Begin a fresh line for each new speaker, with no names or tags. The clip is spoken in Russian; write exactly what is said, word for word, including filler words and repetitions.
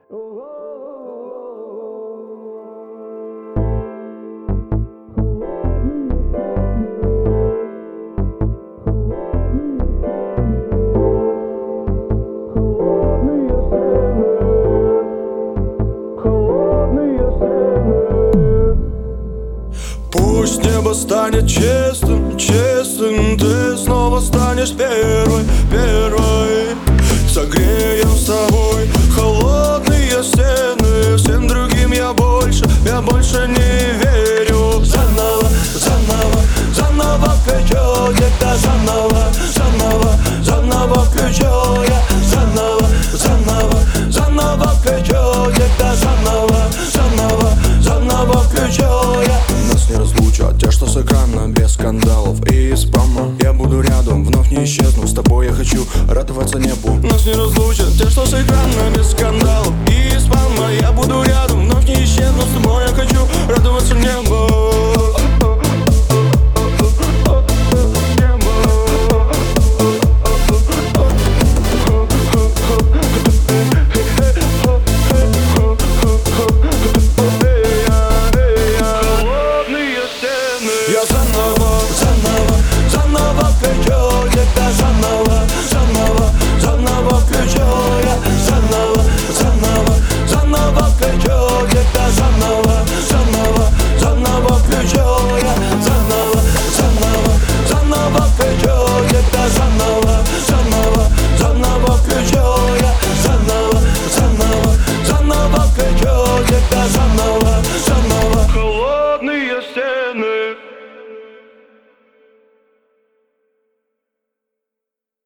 Пусть небо станет чистым, чистым, ты снова станешь первой, первой. Согреем с тобой холодные стены. Всем другим я больше, я больше не верю. Заново, заново, заново включу тебя. Заново, заново, заново включу я. Заново, заново, заново включу тебя. Заново, заново, заново включу я.
Нас не разлучат те, что с экрана, без скандалов и спама. Я буду рядом, вновь не исчезну. С тобой я хочу радоваться небу.